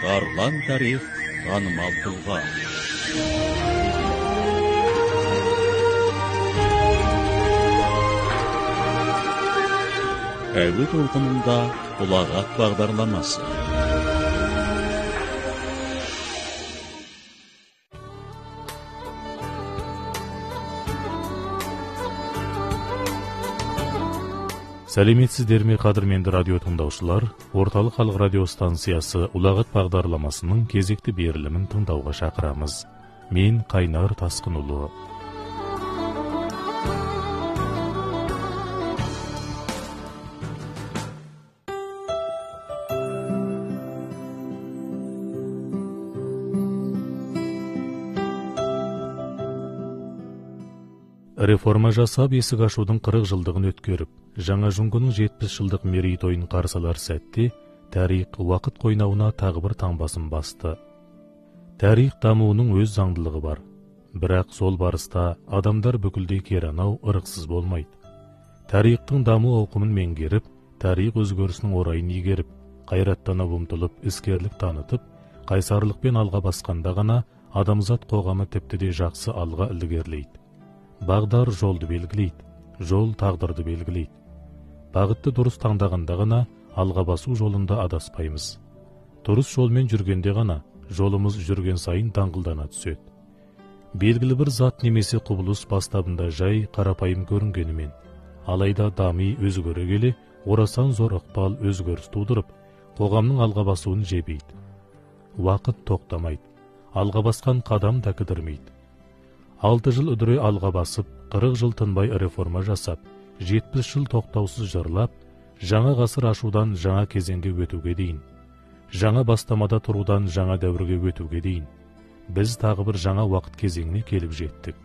Арлан тарих танымал тұлға. Әуе толқынында ұлағат бағдарламасы. Сәлеметсіздер ме, қадірменді радио тыңдаушылар? Орталық халық радио станциясы ұлағат бағдарламасының кезекті берілімін тыңдауға шақырамыз. Мен Қайнар Тасқынұлы. Реформа жасап, есік ашудың 40 жылдығын өткеріп, жаңа жұңғының 70 жылдық мерейтойын қарсалар сәтте, тарих уақыт қойнауына тағы бір таңбасын басты. Тарих дамуының өз заңдылығы бар, бірақ сол барыста адамдар бүкілдей керанау ырықсыз болмайды. Тарихтың даму ауқымын меңгеріп, тарих өзгерісінің орайын игеріп, қайраттана ұмтылып, іскерлік танытып, қайсарлықпен алға басқанда ғана адамзат қоғамы тіпті де жақсы алға ілгерілейді. Бағдар жолды белгілейді, жол тағдырды белгілейді. Бағытты дұрыс таңдағанда ғана алға басу жолында адаспаймыз. Дұрыс жолмен жүргенде ғана жолымыз жүрген сайын даңғылдана түседі. Белгілі бір зат немесе құбылыс бастабында жай қарапайым көрінгенімен, алайда дами өзгере келе, орасан зор ықпал өзгеріс тудырып, қоғамның алға басуын жебейді. Уақыт тоқтамайды, алға басқан қадам да кідірмейді. 6 жыл үдіре алға басып, 40 жыл тынбай реформа жасап, 70 жыл тоқтаусыз жырлап, жаңа ғасыр ашудан жаңа кезеңге өтуге дейін, жаңа бастамада тұрудан жаңа дәуірге өтуге дейін, біз тағы бір жаңа уақыт кезеңіне келіп жеттік.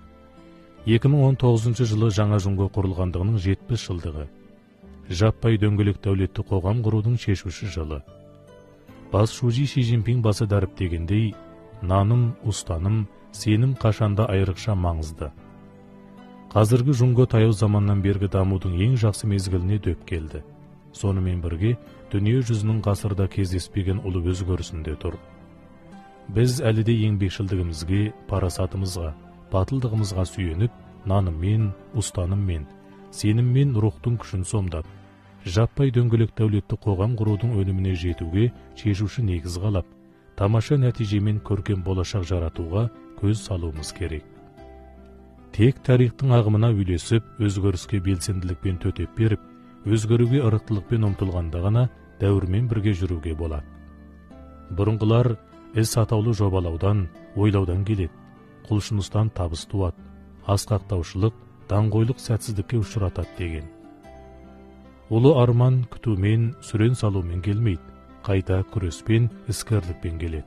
2019 жылы жаңа жұңғы құрылғандығының 70 жылдығы. Жаппай дөңгелек дәулетті қоғам құрудың шешуші жылы. Бас Шужи Ши Цзиньпин басы дәріптегендей, наным, ұстаным, сенім қашанда айрықша маңызды. Қазіргі жұңғы таяу заманнан бергі дамудың ең жақсы мезгіліне дөп келді. Сонымен бірге, дүние жүзінің ғасырда кездеспеген ұлы өзгерісінде тұр. Біз әлі де еңбекшілдігімізге, парасатымызға, батылдығымызға сүйеніп, наныммен, ұстаныммен, сеніммен рухтың күшін сомдап, жаппай дөңгелек дәулетті қоғам құрудың өніміне жетуге шешуші негіз қалап, тамаша нәтижемен көркем болашақ жаратуға көз салуымыз керек. Тек тарихтың ағымына үйлесіп, өзгеріске белсенділікпен төтеп беріп, өзгеруге ырықтылықпен ұмтылғанда ғана дәуірмен бірге жүруге болады. Бұрынғылар іс атаулы жобалаудан, ойлаудан келеді, құлшыныстан табыс туады, асқақтаушылық, даңғойлық сәтсіздікке ұшыратады деген. Ұлы арман күтумен, сүрен салумен келмейді, қайта күреспен, іскерлікпен келеді.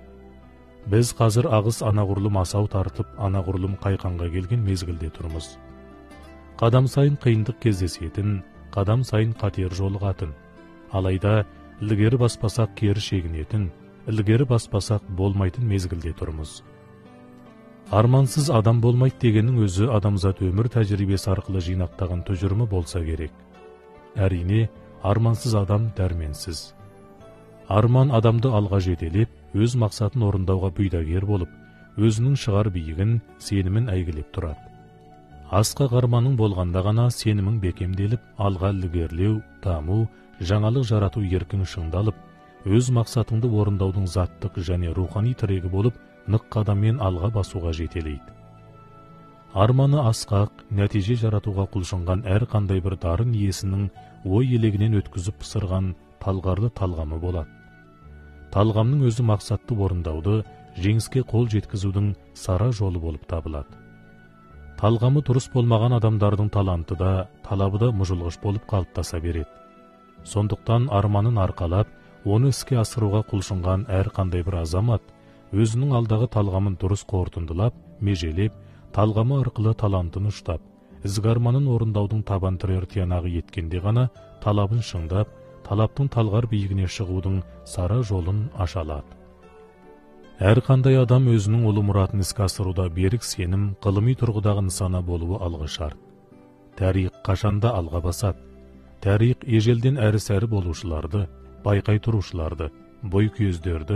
Біз қазір ағыс анағұрлым асау тартып, анағұрлым қайқанға келген мезгілде тұрмыз. Қадам сайын қиындық кездесетін, қадам сайын қатер жолығатын. Алайда, ілгері баспасақ кері шегінетін, ілгері баспасақ болмайтын мезгілде тұрмыз. Армансыз адам болмайды дегеннің өзі адамзат өмір тәжірибесі арқылы жинақтаған тұжырымы болса керек. Әрине, армансыз адам дәрменсіз. Арман адамды алға жетелеп, өз мақсатын орындауға бұйдагер болып, өзінің шығар биігін, сенімін әйгілеп тұрады. Асқақ арманың болғанда ғана сенімің бекемделіп, алға ілгерілеу, даму, жаңалық жарату еркін шыңдалып, өз мақсатыңды орындаудың заттық және рухани тірегі болып, нық қадаммен алға басуға жетелейді. Арманы асқақ, нәтиже жаратуға құлшынған әр қандай бір дарын иесінің ой елегінен өткізіп пысырған талғарлы талғамы болады. Талғамның өзі мақсатты орындауды, жеңіске қол жеткізудің сара жолы болып табылады. Талғамы дұрыс болмаған адамдардың таланты да, талабы да мұжылғыш болып қалыптаса береді. Сондықтан арманын арқалап, оны іске асыруға құлшынған әр қандай бір азамат, өзінің алдағы талғамын дұрыс қорытындылап, межелеп, талғамы арқылы талантын ұштап, ізгі арманын орындаудың табан тірер тиянағы еткенде ғана талабын шыңдап, талаптың талғар биігіне шығудың сара жолын аша алады. Әрқандай адам өзінің ұлы мұратын іске асыруда берік сенім, ғылыми тұрғыдағы нысана болуы алғы шарт. Тарих қашанда алға басады. Тарих ежелден әрі-сәрі болушыларды, байқай тұрушыларды, бой көздерді,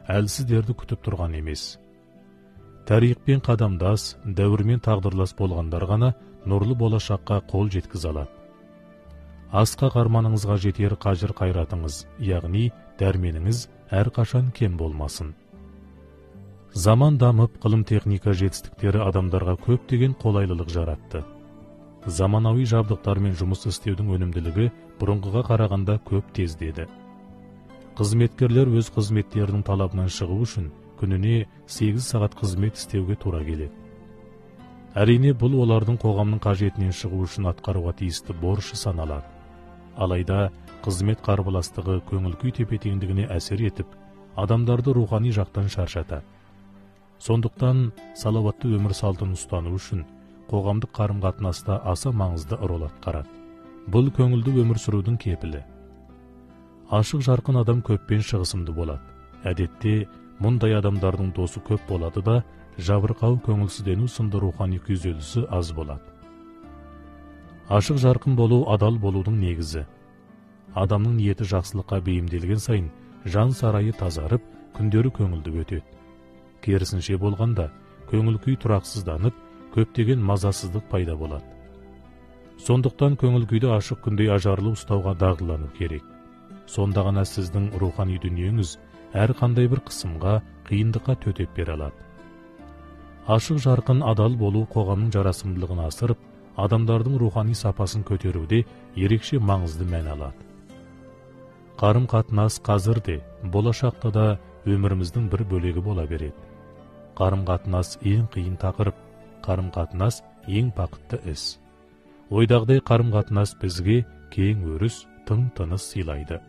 әлсіздерді күтіп тұрған емес. Тарихпен қадамдас, дәуірмен тағдырлас болғандар ғана нұрлы болашаққа қол жеткізе алады. Асқақ арманыңызға жетер қажыр қайратыңыз, яғни дәрменіңіз әрқашан кем болмасын. Заман дамып, ғылым техника жетістіктері адамдарға көптеген қолайлылық жаратты. Заманауи жабдықтармен жұмыс істеудің өнімділігі бұрынғыға қарағанда көп тездеді. Қызметкерлер өз қызметтерінің талабынан шығу үшін күніне 8 сағат қызмет істеуге тура келеді. Әрине, бұл олардың қоғамның қажетінен шығу үшін атқаруға тиісті борышы саналады. Алайда қызмет қарбаластығы көңіл-күй тепе-теңдігіне әсер етіп, адамдарды рухани жақтан шаршатады. Сондықтан салауатты өмір салтын ұстану үшін қоғамдық қарым-қатынаста аса маңызды рөл атқарады. Бұл көңілді өмір сүрудің кепілі. Ашық жарқын адам көппен шығысымды болады. Әдетте мұндай адамдардың досы көп болады да, жабырқау көңілсіздену сынды рухани күйзелісі аз болады. Ашық жарқын болу адал болудың негізі. Адамның ниеті жақсылыққа бейімделген сайын жан сарайы тазарып, күндері көңілді өтеді. Керісінше болғанда, көңіл-күй тұрақсызданып, көптеген мазасыздық пайда болады. Сондықтан көңіл-күйді ашық күндей ажарлы ұстауға дағдылану керек. Сонда ғана сіздің рухани дүниеңіз әр қандай бір қысымға, қиындыққа төтеп бере алады. Ашық жарқын адал болу қоғамның жарасымдылығын асырып, адамдардың рухани сапасын көтеруде ерекше маңызды мән алады. Қарым-қатынас қазір де, болашақта да өміріміздің бір бөлегі бола береді. Қарым-қатынас ең қиын тақырып, қарым-қатынас ең бақытты іс. Ойдағыдай қарым-қатынас бізге кең өріс, тың тыныс сыйлайды.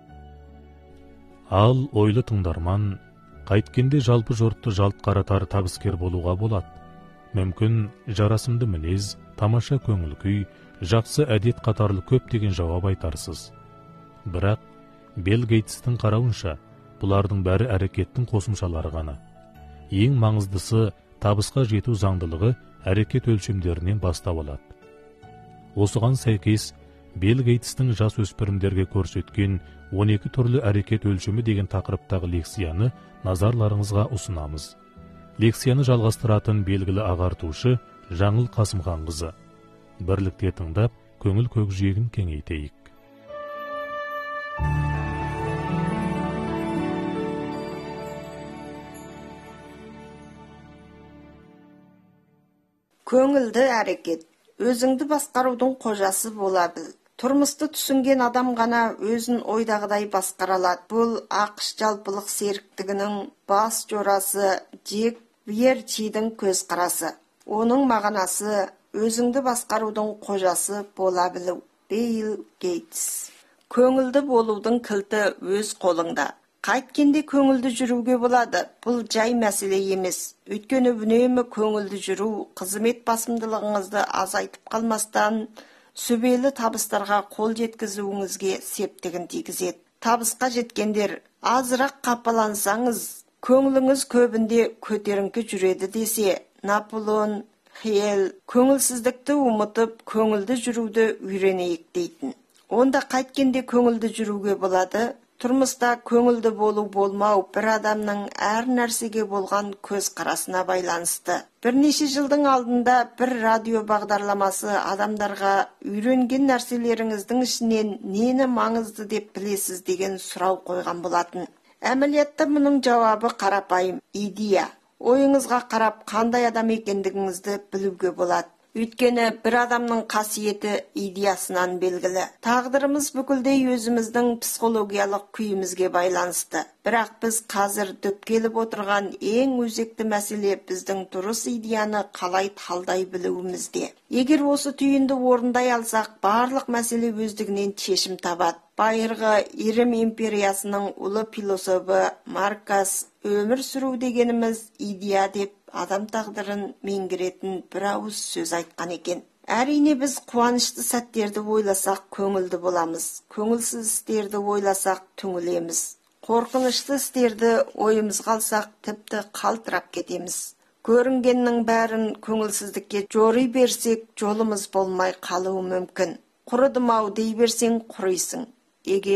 Ал ойлы тыңдарман, қайткенде жалпы жұртты жалт қаратар табыскер болуға болады. Мүмкін жарасымды мінез, тамаша көңіл-күй, жақсы әдет қатарлы көптеген жауап айтарсыз. Бірақ Билл Гейтстің қарауынша, бұлардың бәрі әрекеттің қосымшалары ғана. Ең маңыздысы табысқа жету заңдылығы әрекет өлшемдерінен бастау алады. Осыған сәйкес, Билл Гейтстің жас өспірімдерге көрсеткен 12 түрлі әрекет өлшемі деген тақырыптағы лекцияны назарларыңызға ұсынамыз. Лекцияны жалғастыратын белгілі ағартушы Жаңыл Қасымханқызы. Бірлікте тыңдап, көңіл көкжиегін кеңейтейік. Көңілді әрекет. Өзіңді басқарудың қожасы бола біл. Тұрмысты түсінген адам ғана өзін ойдағыдай басқара алады. Бұл ақш жалпылық серіктігінің бас жорасы Дик Вьерчидің көзқарасы. Оның мағынасы өзіңді басқарудың қожасы бола білу. Билл Гейтс. Көңілді болудың кілті өз қолыңда. Қайткенде көңілді жүруге болады. Бұл жай мәселе емес. Өйткені үнемі көңілді жүру қызмет басымдылығыңызды азайтып қалмастан сүбелі табыстарға қол жеткізуіңізге септігін тигізеді. Табысқа жеткендер, азырақ қапалансаңыз, көңіліңіз көбінде көтеріңкі жүреді десе, Наполеон Хилл көңілсіздікті ұмытып, көңілді жүруді үйренейік дейтін. Онда қайткенде көңілді жүруге болады? Тұрмыста көңілді болу болмау бір адамның әр нәрсеге болған көз қарасына байланысты. Бірнеше жылдың алдында бір радио бағдарламасы адамдарға үйренген нәрселеріңіздің ішінен нені маңызды деп білесіз деген сұрау қойған болатын. Әмәлиятта мұның жауабы қарапайым, идея. Ойыңызға қарап қандай адам екендігіңізді білуге болады. Өйткені бір адамның қасиеті идеясынан белгілі. Тағдырымыз бүкілдей өзіміздің психологиялық күйімізге байланысты. Бірақ біз қазір дөпкеліп отырған ең өзекті мәселе біздің дұрыс идеяны қалай талдай білуімізде. Егер осы түйінді орындай алсақ, барлық мәселе өздігінен шешім табады. Байырғы Рим империясының ұлы философы Маркас өмір сүру дегеніміз идея деп адам тағдырын меңгеретін бір ауыз сөз айтқан екен. Әрине біз қуанышты сәттерді ойласақ көңілді боламыз. Көңілсіз істерді ойласақ түңілеміз. Қорқынышты істерді ойымыз қалсақ тіпті қалтырап кетеміз. Көрінгеннің бәрін көңілсіздікке жори берсек жолымыз болмай қалуы мүмкін. Құрыдым-ау дей берсең құрисың. Егер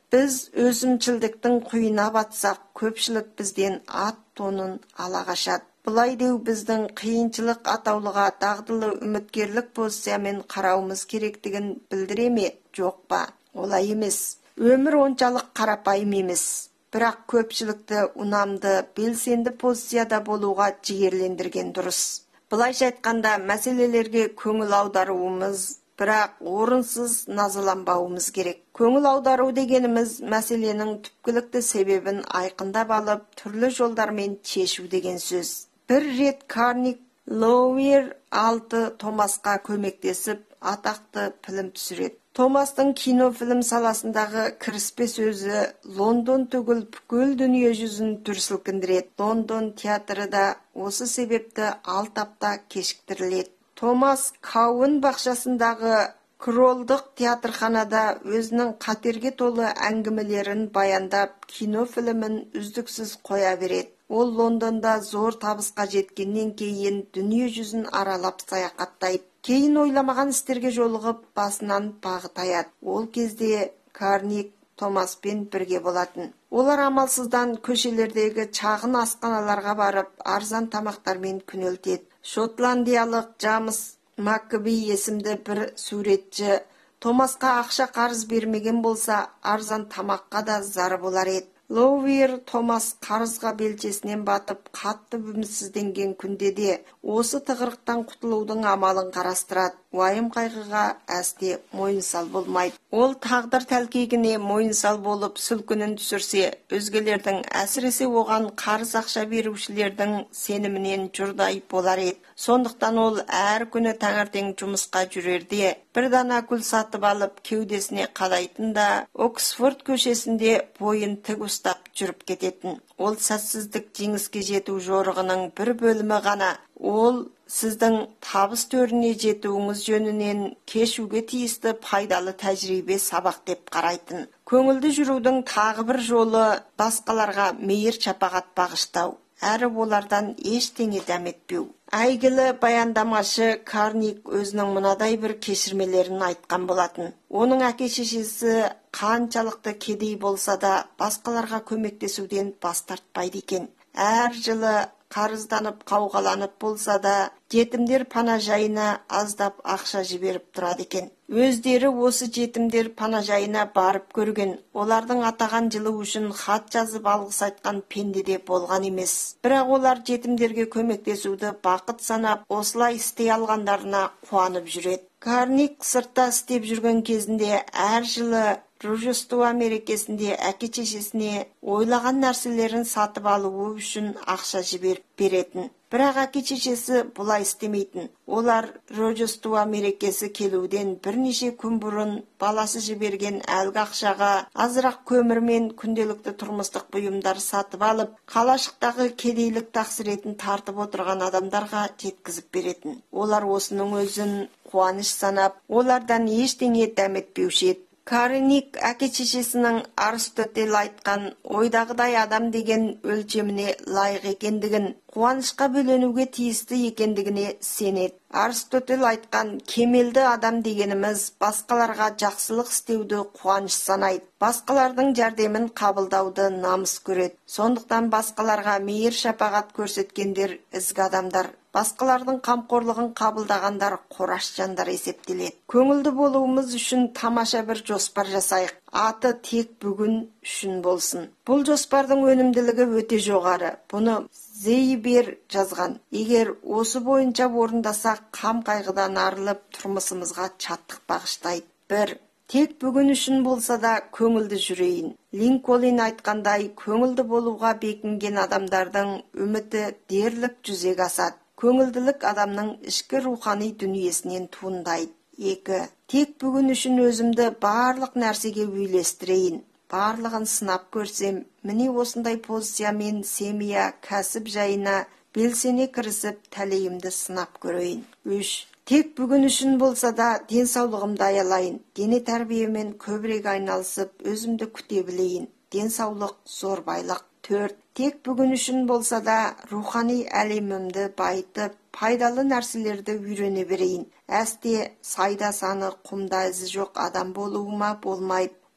Біз өзімшілдіктің құйына батсақ, көпшілік бізден ат тонын ала қашады. Бұлай деу біздің қиыншылық атаулыға дағдылы үміткерлік позициямен қарауымыз керектігін білдіре ме? Жоқ па? Олай емес. Өмір оншалық қарапайым емес. Бірақ көпшілікті унамды, белсенді позицияда болуға жігерлендірген дұрыс. Бұлайша айтқанда мәселелерге көңіл аударуымыз, бірақ орынсыз назаланбауымыз керек. Көңіл аудару дегеніміз мәселенің түпкілікті себебін айқындап алып, түрлі жолдармен шешу деген сөз. Бір рет Карнеги Лоуэр 6 Томасқа көмектесіп, атақты фильм түсіреді. Томастың кинофильм саласындағы кіріспе сөзі Лондон түгіл бүкіл дүние жүзін дүр сілкіндіреді. Лондон театры да осы себепті 6 апта кешіктіріледі. Томас Кауын бақшасындағы Кролдық театрханада өзінің қатерге толы әңгімелерін баяндап, кинофильмін үздіксіз қоя береді. Ол Лондонда зор табысқа жеткеннен кейін дүние жүзін аралап саяхаттайды. Кейін ойламаған істерге жолығып, басынан бағы таяды. Ол кезде Карнеги Томаспен бірге болатын. Олар амалсыздан көшелердегі шағын асханаларға барып, арзан тамақтармен күнелтеді. Шотландиялық Джеймс Маккаби есімді бір суретші Томасқа ақша қарыз бермеген болса, арзан тамаққа да зары болар еді. Лоуэр Томас қарызға белшесінен батып, қатты үмітсізденген күнде де осы тығырықтан құтылудың амалын қарастырады. Уайым қайғыға әсте мойынсал болмайды. Ол тағдыр тәлкегіне мойынсал болып сүлкінін түсірсе, өзгелердің, әсіресе оған қарыз ақша берушілердің сенімінен жұрдай болар еді. Сондықтан ол әр күні таңертең жұмысқа жүрерде, бір дана гүл сатып алып, кеудесіне қадайтын да, Оксфорд көшесінде бойын тік ұстап жүріп кететін. Ол сәтсіздік жеңіске жету жорығының бір бөлімі ғана. Ол сіздің табыс төріне жетуіңіз жөнінен кешуге тиісті пайдалы тәжірибе сабақ деп қарайтын. Көңілді жүрудің тағы бір жолы басқаларға мейір шапағат бағыштау, әрі олардан ештеңе дәметпеу. Әйгілі баяндамашы Карнеги өзінің мынадай бір кешірмелерін айтқан болатын. Оның әке-шешесі қаншалықты кедей болса да, басқаларға көмектесуден бас тартпайды екен. Әр жылы қарызданып қауғаланып болса да, жетімдер панажайына аздап ақша жіберіп тұрады екен. Өздері осы жетімдер панажайына барып көрген, олардың атаған жылы үшін хат жазып алғыс айтқан пенде де болған емес. Бірақ олар жетімдерге көмектесуді бақыт санап, осылай істей алғандарына қуанып жүреді. Карнеги сыртта істеп жүрген кезінде әр жылы Рождество мерекесінде әке-шешесіне ойлаған нәрселерін сатып алуы үшін ақша жіберіп беретін. Бірақ әке-шешесі бұлай істемейтін. Олар Рождество мерекесі келуден бірнеше күн бұрын баласы жіберген әлгі ақшаға азырақ көмір мен күнделікті тұрмыстық бұйымдар сатып алып, қалашықтағы кедейлік тақсіретін тартып отырған адамдарға жеткізіп беретін. Олар осының өзін қуаныш санап, олардан ештеңе дәметпеуші еді. Карнеги әке-шешесінің Аристотель айтқан ойдағыдай адам деген өлшеміне лайық екендігін, қуанышқа бөленуге тиісті екендігіне сенеді. Аристотель айтқан кемелді адам дегеніміз басқаларға жақсылық істеуді қуаныш санайды. Басқалардың жәрдемін қабылдауды намыс көреді. Сондықтан басқаларға мейір шапағат көрсеткендер ізгі адамдар. Басқалардың қамқорлығын қабылдағандар қораш жандар есептеледі. Көңілді болуымыз үшін тамаша бір жоспар жасайық. Аты тек бүгін үшін болсын. Бұл жоспардың өнімділігі өте жоғары. Бұны Зейбер жазған. Егер осы бойынша орындасақ, қам қайғыдан арылып, тұрмысымызға шаттық бағыштайды. 1. Тек бүгін үшін болса да көңілді жүрейін. Линкольн айтқандай, көңілді болуға бекінген адамдардың үміті дерлік жүзеге асады. Көңілділік адамның ішкі рухани дүниесінен туындайды. 2. Тек бүгін үшін өзімді барлық нәрсеге үйлестірейін. Барлығын сынап көрсем, міне осындай позициямен семья, кәсіп жайына белсене кірісіп, тәлейімді сынап көрейін. 3. Тек бүгін үшін болса да денсаулығымды аялайын. Дене тәрбиемен көбірек айналысып, өзімді күте білейін. Денсаулық зор байлық. 4. Тек бүгін үшін болса да рухани әлемімді байытып, пайдалы нәрселерді үйрене берейін. Әсте сайда саны, құмда ізі жоқ адам болуыма болмайды.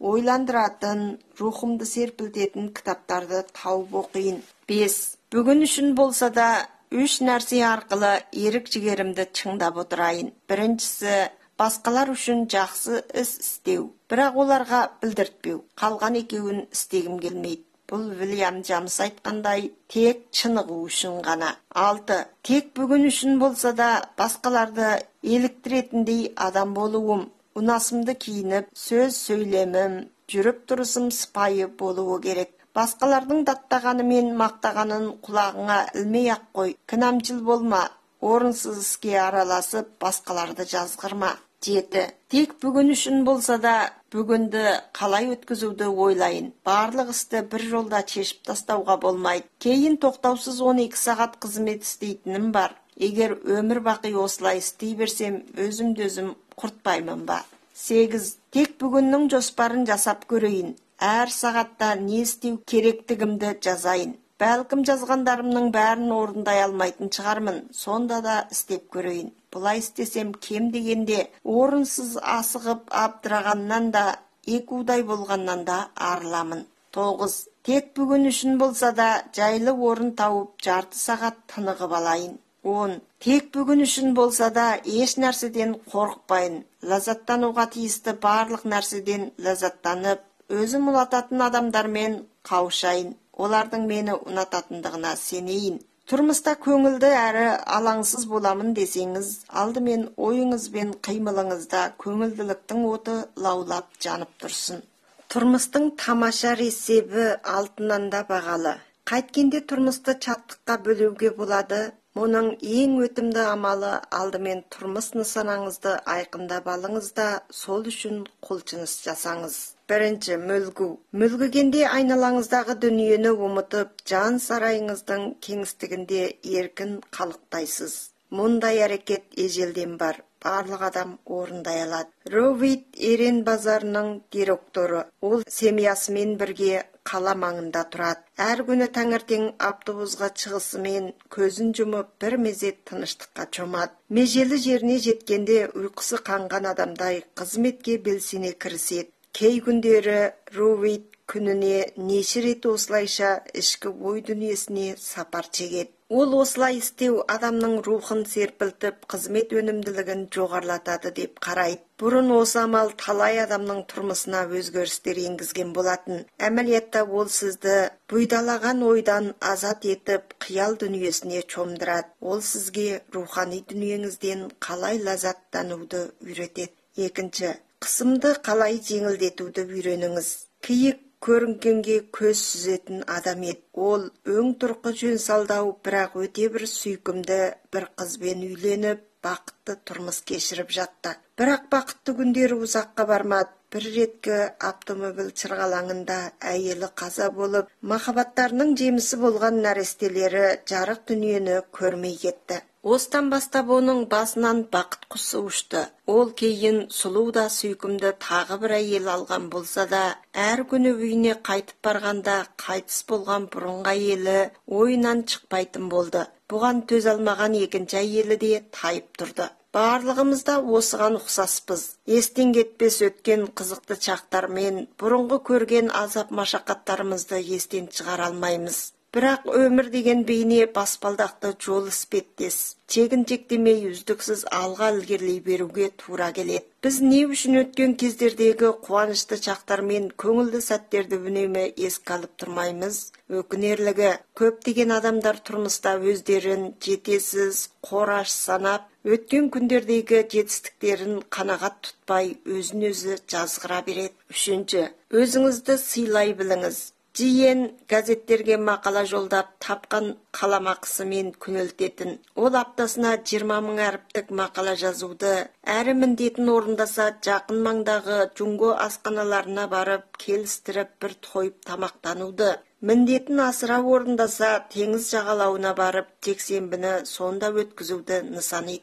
ойландыратын, рухымды серпілтетін кітаптарды тауып оқиын. 5. Бүгін үшін болса да 3 нәрсе арқылы ерік жігерімді чыңдап отырайын. Біріншісі, басқалар үшін жақсы іс істеу, бірақ оларға білдіртпеу. Қалған екеуін істегім келмейді. Бұл Вильям Джамс айтқандай, тек чынығу үшін ғана. 6. Тек бүгін үшін болса да басқаларды еліктіретіндей адам болуым, ұнасымды киініп, сөз сөйлемім, жүріп тұрысым сыпайы болуы керек. Басқалардың даттағаны мен мақтағанын құлағыңа ілмей ақ қой. Кінәмшіл болма, орынсыз іске араласып, басқаларды жазғырма. 7. Тек бүгін үшін болса да бүгінді қалай өткізуді ойлайын. Барлық істі бір жолда шешіп тастауға болмайды. Кейін тоқтаусыз 12 сағат қызмет істейтінім бар. Егер өмір бақи осылай істей берсем, өзім құртпаймын ба? 8. Тек бүгіннің жоспарын жасап көрейін. Әр сағатта не істеу керектігімді жазайын. Бәлкім жазғандарымның бәрін орындай алмайтын шығармын, сонда да істеп көрейін. Бұлай істесем кем дегенде орынсыз асығып абдырағаннан да, екудай болғаннан да арыламын. 9. Тек бүгін үшін болса да жайлы орын тауып жарты сағат тынығып алайын. 10. Тек бүгін үшін болса да еш нәрседен қорықпайын. Ләззаттануға тиісті барлық нәрседен ләззаттанып, өзім ұнататын адамдармен қауышайын. Олардың мені ұнататындығына сенейін. Тұрмыста көңілді әрі алаңсыз боламын десеңіз, алдымен ойыңыз бен қимылыңызда көңілділіктің оты лаулап жанып тұрсын. Тұрмыстың тамаша ресебі алтыннан да бағалы. Қайткенде тұрмысты чаттыққа бөлуге болады. Мұның ең өтімді амалы алдымен тұрмыс нысанаңызды айқындап алыңыз да, сол үшін құлшыныс жасаңыз. 1. Мүлгу. Мүлгігенде айналаңыздағы дүниені ұмытып, жан сарайыңыздың кеңістігінде еркін қалықтайсыз. Мұндай әрекет ежелден бар. Барлық адам орындай алады. Ровит Ерен базарының директоры. Ол семьясымен бірге қала маңында тұрады. Әр күні таңертең автобусқа шығысымен көзін жұмып бір мезет тыныштыққа чомады. Межелі жеріне жеткенде ұйқысы қанған адамдай қызметке белсене кіріседі. Кей күндері Ровит күніне неше рет осылайша ішкі ой дүниесіне сапар шегеді. Ол осылай істеу адамның рухын серпілтіп, қызмет өнімділігін жоғарлатады деп қарайды. Бұрын осы амал талай адамның тұрмысына өзгерістер енгізген болатын. Әмәлиятта ол сізді бұйдалаған ойдан азат етіп, қиял дүниесіне чомдырады. Ол сізге рухани дүниеңізден қалай ләззаттануды үйретеді. 2. Қысымды қалай жеңілдетуді үйреніңіз. Киік көрінгенге көз сүзетін адам еді. Ол өң тұрқы жөн салдау, бірақ өте бір сүйкімді бір қызбен үйленіп, бақытты тұрмыс кешіріп жатты. Бірақ бақытты күндері ұзаққа бармады. Бір реткі автомобиль шырғалаңында әйелі қаза болып, махаббаттарының жемісі болған нәрестелері жарық дүниені көрмей кетті. Остан бастап оның басынан бақыт құсы ұшты. Ол кейін сұлу да сүйкімді тағы бір әйел алған болса да, әр күні үйіне қайтып барғанда қайтыс болған бұрынғы әйелі ойынан шықпайтын болды. Бұған төз алмаған екінші әйелі де тайып тұрды. Барлығымыз да осыған ұқсаспыз. Естен кетпес өткен қызықты шақтармен бұрынғы көрген азап машақаттарымызды естен шығара алмаймыз. Бірақ өмір деген бейне баспалдақты жол іспеттес. Чегін-чектемей үздіксіз алға ілгерлей беруге тура келеді. Біз не үшін өткен кездердегі қуанышты шақтармен көңілді сәттерді үнемі еске алып тұрмаймыз? Өкінерлігі, көптеген адамдар тұрмыста өздерін жетесіз, қораш санап, өткен күндердегі жетістіктерін қанағат тұтпай, өзін-өзі жазғыра береді. 3. Өзіңізді сыйлай біліңіз. Жиен газеттерге мақала жолдап тапқан қаламақысымен күнелтетін. Ол аптасына 20 000 әріптік мақала жазуды, әрі міндетін орындаса жақын маңдағы джунго асханаларына барып, келістіріп бір тойып тамақтануды. Міндетін асыра орындаса теңіз жағалауына барып, жексенбіні сонда өткізуді нысан етеді.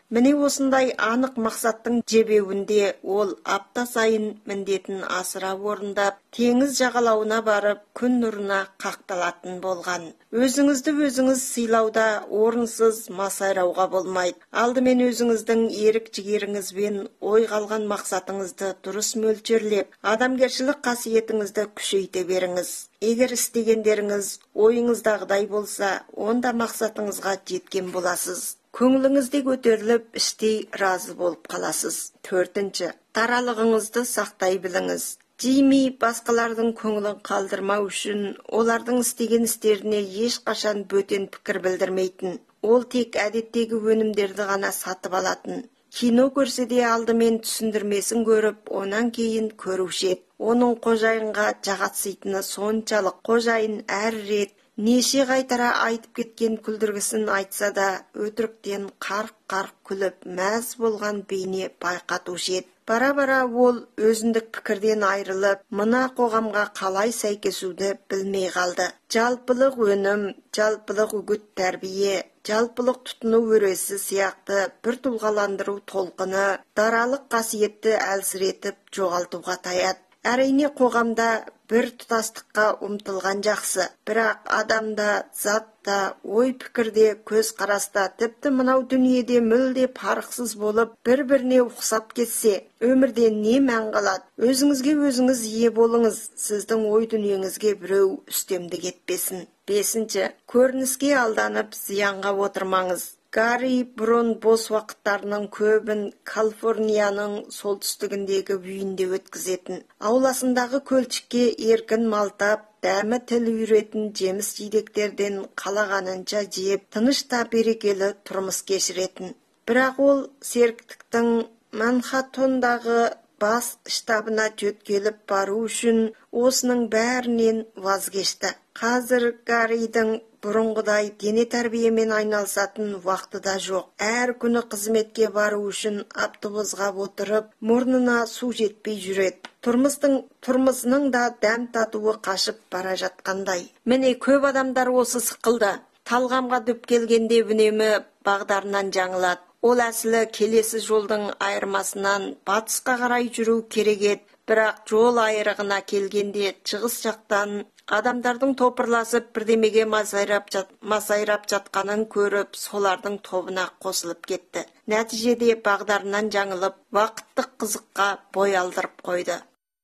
Міне осындай анық мақсаттың жебеуінде ол апта сайын міндетін асыра орындап, теңіз жағалауына барып, күн нұрына қақталатын болған. Өзіңізді өзіңіз сыйлауда орынсыз масайрауға болмайды. Алдымен өзіңіздің ерік жігеріңізбен ой қалған мақсатыңызды дұрыс мөлшерлеп, адамгершілік қасиетіңізді күшейте беріңіз. Егер істегендеріңіз ойыңыздағыдай болса, онда мақсатыңызға жеткен боласыз. Көңіліңізде көтеріліп, іштей разы болып қаласыз. 4. Даралығыңызды сақтай біліңіз. Джимми басқалардың көңілін қалдырмау үшін олардың істеген істеріне ешқашан бөтен пікір білдірмейтін. Ол тек әдеттегі өнімдерді ғана сатып алатын. Кино көрсе де алдымен түсіндірмесін көріп, онан кейін көруші еді. Оның қожайынға жағатсыйтыны соншалық, қожайын әр рет неше қайтара айтып кеткен күлдіргісін айтса да, өтіріктен қарқ-қарқ күліп, мәз болған бейне байқатушы еді. Бара-бара ол өзіндік пікірден айрылып, мына қоғамға қалай сәйкесуді білмей қалды. Жалпылық өнім, жалпылық үгіт тәрбие, жалпылық тұтыну өресі сияқты бір тұлғаландыру толқыны даралық қасиетті әлсіретіп жоғалтуға таяды. Әрине қоғамда бір тұтастыққа ұмтылған жақсы, бірақ адамда, затта, ой пікірде, көз қараста, тіпті мынау дүниеде мүлде парықсыз болып, бір-біріне ұқсап кетсе, өмірде не мән қалады? Өзіңізге өзіңіз ие болыңыз, сіздің ой дүниеңізге біреу үстемдік етпесін. 5. Көрініске алданып, зиянға отырмаңыз. Гарри бұрын бос уақыттарының көбін Калифорнияның солтүстігіндегі үйінде өткізетін. Ауласындағы көлчікке еркін малтап, дәмі тіл үйретін жеміс жидектерден қалағанынша жеп, тыныш та берекелі тұрмыс кешіретін. Бірақ ол серіктіктің Манхаттондағы бас штабына жөткеліп бару үшін осының бәрінен вазгешті. Қазір Гарридің бұрынғыдай дене тәрбиемен айналысатын уақыты да жоқ. Әр күні қызметке бару үшін автобусқа отырып, мұрнына су жетпей жүреді. Тұрмысының да дәм татуы қашып бара жатқандай. Міне көп адамдар осы сықылды. Талғамға дөп келгенде үнемі бағдарынан жаңылады. Ол әсілі келесі жолдың айырмасынан батысқа қарай жүру керек еді. Бірақ жол айырығына келгенде шығыс жақтан адамдардың топырласып бірдемеге масайрап жатқанын көріп, солардың тобына қосылып кетті. Нәтижеде бағдарынан жаңылып, уақыттық қызыққа бой алдырып қойды.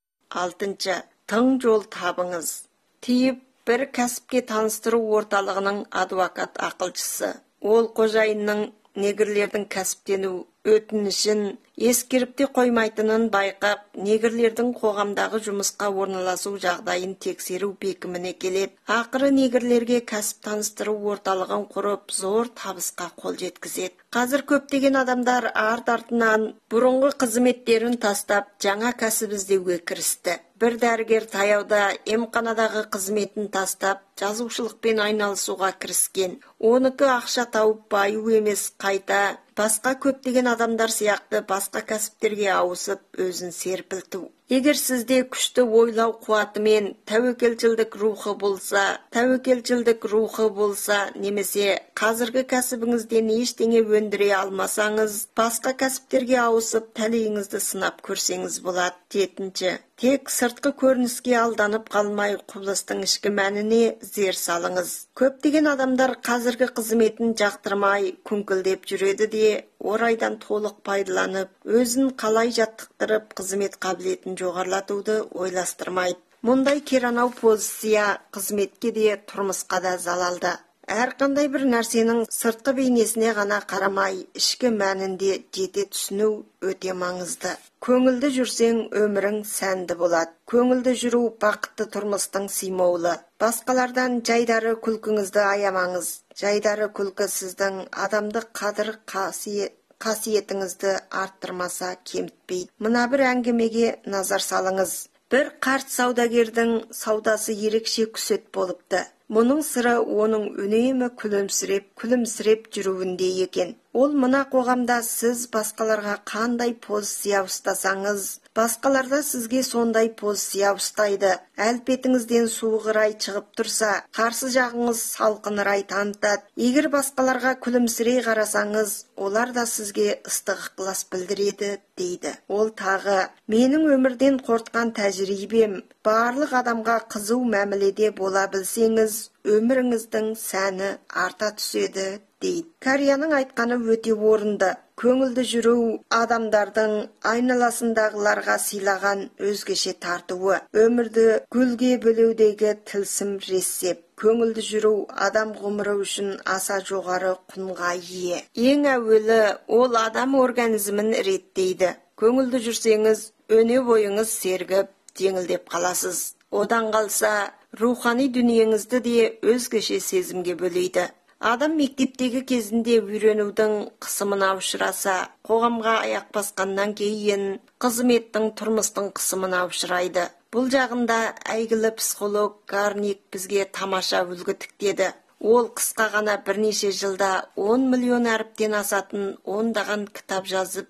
6. Тың жол табыңыз. Тиіп бір кәсіпке таныстыру орталығының адвокат ақылшысы. Ол қожайынның негрлердің кәсіптену өтінішін ескеріп те қоймайтынын байқап, негрлердің қоғамдағы жұмысқа орналасу жағдайын тексеру бекіміне келеді. Ақыры негрлерге кәсіп таныстыру орталығын құрып, зор табысқа қол жеткізеді. Қазір көптеген адамдар арт-артынан бұрынғы қызметтерін тастап, жаңа кәсіп іздеуге кірісті. Бір дәрігер таяуда емханадағы қызметін тастап, жазушылықпен айналысуға кіріскен. Оныкі ақша тауып баю емес, қайта басқа көптеген адамдар сияқты басқа кәсіптерге ауысып, өзін серпілту. Егер сізде күшті ойлау қуаты мен тәуекелшілдік рухы болса, немесе қазіргі кәсібіңізден ештеңе өндіре алмасаңыз, басқа кәсіптерге ауысып, тәлейіңізді сынап көрсеңіз болады. 7. Тек сыртқы көрініске алданып қалмай, құбылыстың ішкі мәніне зер салыңыз. Көптеген адамдар қазіргі қызметін жақтырмай, күңкілдеп жүреді де, орайдан толық пайдаланып, өзін қалай жаттықтырып, қызмет қабілетін жоғарлатуды ойластырмайды. Мұндай керанау позиция қызметке де, тұрмысқа да залалды. Әрқандай бір нәрсенің сыртқы бейнесіне ғана қарамай, ішкі мәнінде жете түсіну өте маңызды. Көңілді жүрсең, өмірің сәнді болады. Көңілді жүру бақытты тұрмыстың символы. Басқалардан жайдары күлкіңізді аямаңыз. Жайдары күлкі сіздің адамдық қадір қасиетіңізді арттырмаса кемітпейді. Мына бір әңгімеге назар салыңыз. Бір қарт саудагердің саудасы ерекше күсет болыпты. Мұның сыры оның үнемі күлімсіреп жүруінде екен. Ол мына қоғамда сіз басқаларға қандай позиция ұстасаңыз, басқаларда сізге сондай позиция ұстайды. Әлпетіңізден суық рай шығып тұрса, қарсы жағыңыз салқын рай танытады. Егер басқаларға күлімсірей қарасаңыз, олар да сізге ыстық ықылас білдіреді, дейді. Ол тағы, менің өмірден қорытқан тәжірибем, барлық адамға қызу мәміледе бола білсеңіз, өміріңіздің сәні арта түседі, дейді. Кәрияның айтқаны өте орынды. Көңілді жүру адамдардың айналасындағыларға сыйлаған өзгеше тартуы. Өмірді гүлге бөлеудегі тылсым рецепт. Көңілді жүру адам ғұмыры үшін аса жоғары құнға ие. Ең әуелі ол адам организмін реттейді. Көңілді жүрсеңіз, өне бойыңыз сергіп, жеңілдеп қаласыз. Одан қалса, рухани дүниеңізді де өзгеше сезімге бөлейді. Адам мектептегі кезінде үйренудің қысымына ұшыраса, қоғамға аяқ басқаннан кейін қызметтің, тұрмыстың қысымына ұшырайды. Бұл жағында әйгілі психолог Гарник бізге тамаша үлгі тіктеді. Ол қысқа ғана бірнеше жылда 10 миллион әріптен асатын ондаған кітап жазып,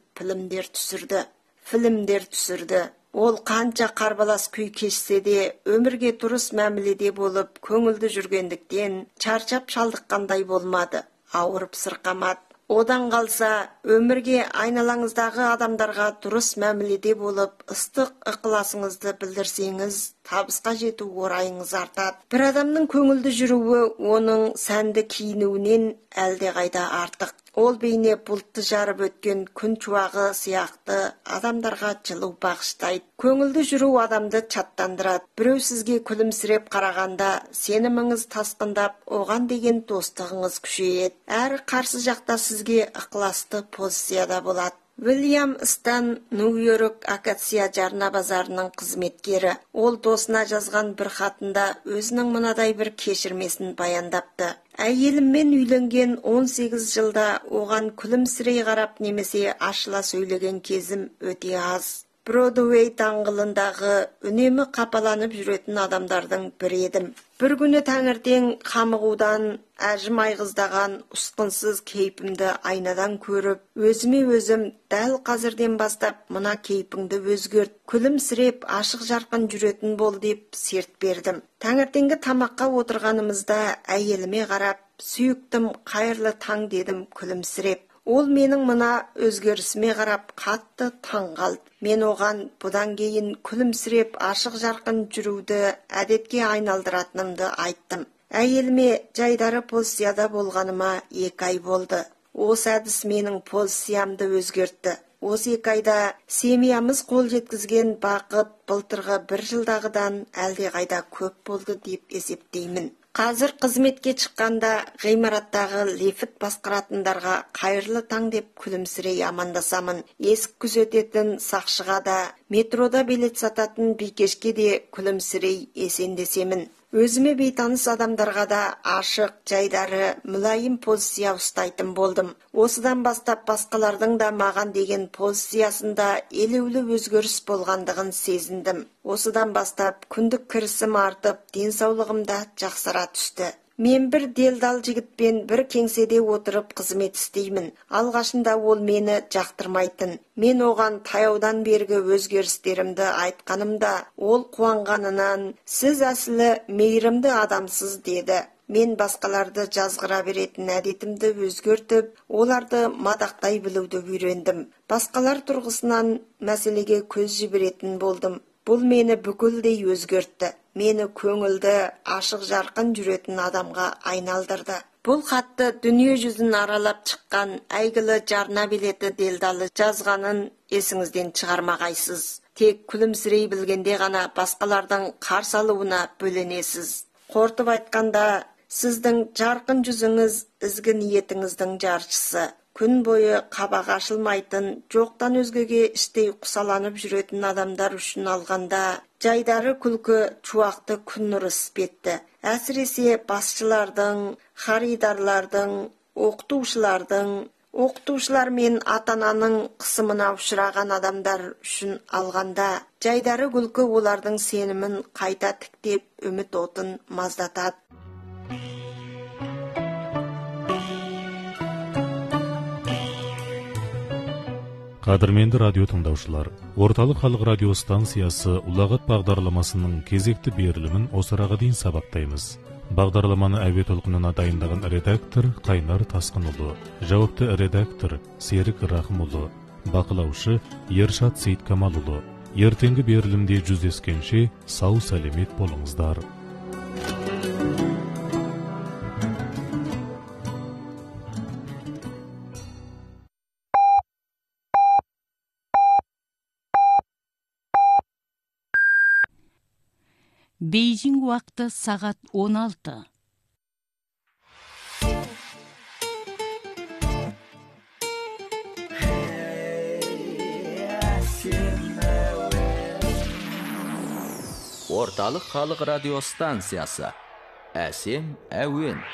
фильмдер түсірді. Ол қанша қарбалас күй кешсе де, өмірге дұрыс мәміледе болып, көңілді жүргендіктен чарчап шалдыққандай болмады, ауырып сырқамады. Одан қалса, өмірге айналаңыздағы адамдарға дұрыс мәміледе болып, ыстық ықыласыңызды білдірсеңіз, табысқа жету орайыңыз артады. Бір адамның көңілді жүруі оның сәнді киінуінен әлдеқайда артық. Ол бейне бұлтты жарып өткен күн шуағы сияқты адамдарға жылу бағыштайды. Көңілді жүру адамды шаттандырады. Біреу сізге күлімсіреп қарағанда, сеніміңіз тасқындап, оған деген достығыңыз күшейеді. Әрі қарсы жақта сізге ықыласты позицияда болады. Уильям Стан, Нью-Йорк акация жарна базарының қызметкері. Ол досына жазған бір хатында өзінің мынадай бір кешірмесін баяндапты. Әйеліммен үйленген 18 жылда оған күлімсірей қарап немесе ашыла сөйлеген кезім өте аз. Бродуэй даңғылындағы үнемі қапаланып жүретін адамдардың бірі едім. Бір күні таңертең қамығудан әжім айғыздаған ұсқынсыз кейпімді айнадан көріп, өзіме өзім дәл қазірден бастап мына кейпіңді өзгерт, күлімсіреп ашық жарқын жүретін бол деп серт бердім. Таңертеңгі тамаққа отырғанымызда әйеліме қарап, сүйіктім, қайырлы таң дедім күлімсіреп. Ол менің мына өзгерісіме қарап қатты таң қалды. Мен оған бұдан кейін күлімсіреп ашық жарқын жүруді әдетке айналдыратынымды айттым. Әйеліме жайдары позицияда болғаныма 2 ай болды. Осы әдіс менің позициямды өзгертті. Осы 2 айда семьямыз қол жеткізген бақыт былтырғы 1 жылдағыдан әлдеқайда көп болды деп есептеймін. Қазір қызметке шыққанда ғимараттағы лифт басқаратындарға қайырлы таң деп күлімсірей амандасамын. Есік күзететін сақшыға да, метрода билет сататын бикешке де күлімсірей есендесемін. Өзіме бейтаныс адамдарға да ашық, жайдары, мүлайым позиция ұстайтын болдым. Осыдан бастап басқалардың да маған деген позициясында елеулі өзгеріс болғандығын сезіндім. Осыдан бастап күндік кірісім артып, денсаулығым да жақсара түсті. Мен бір делдал жігітпен бір кеңседе отырып қызмет істеймін. Алғашында ол мені жақтырмайтын. Мен оған таяудан бергі өзгерістерімді айтқанымда, ол қуанғанынан, сіз әсілі мейірімді адамсыз деді. Мен басқаларды жазғыра беретін әдетімді өзгертіп, оларды мадақтай білуді үйрендім. Басқалар тұрғысынан мәселеге көз жіберетін болдым. Бұл мені бүкілдей өзгертті. Мені көңілді, ашық жарқын жүретін адамға айналдырды. Бұл хатты дүние жүзін аралап шыққан әйгілі жарна билеті делдалы жазғанын есіңізден шығармағайсыз. Тек күлімсірей білгенде ғана басқалардың қарсы алуына бөленесіз. Қортып айтқанда, сіздің жарқын жүзіңіз ізгі ниетіңіздің жаршысы. Күн бойы қабақ ашылмайтын, жоқтан өзгеге іштей құсаланып жүретін адамдар үшін алғанда, жайдары күлкі чуақты күн нұры іспетті. Әсіресе басшылардың, харидарлардың, оқытушылар мен ата-ананың қысымына ұшыраған адамдар үшін алғанда, жайдары күлкі олардың сенімін қайта тіктеп, үміт отын маздатады. Қадірменді радио тыңдаушылар, Орталық халық радио станциясы ұлағат бағдарламасының кезекті берілімін осыраға дейін сабақтаймыз. Бағдарламаны әуе толқынына дайындаған редактор Қайнар Тасқынұлы, жауапты редактор Серік Рахымұлы, бақылаушы Ершат Сейткамалұлы. Ертеңгі берілімде жүздескенше сау сәлемет болыңыздар. Бейжің уақыты сағат 16. Орталық халық радио станциясы. Әсем әуен.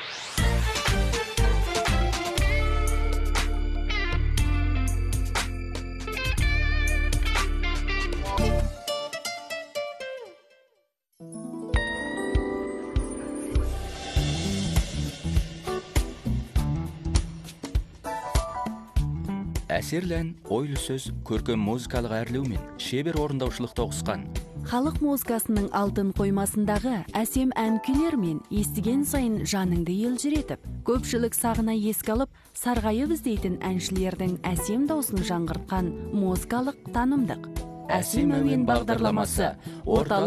Әсерлән ойлы сөз көркем музыкалық әрлеумен шебер орындаушылық тоғысқан. Халық музыкасының алтын қоймасындағы әсем ән күйлер мен естіген сайын жаныңды елжіретіп, көпшілік сағына еске алып, сарғайып іздейтін әншілердің әсем даусын жаңғыртқан музыкалық танымдық. Әсем әуен бағдарламасы. Орталық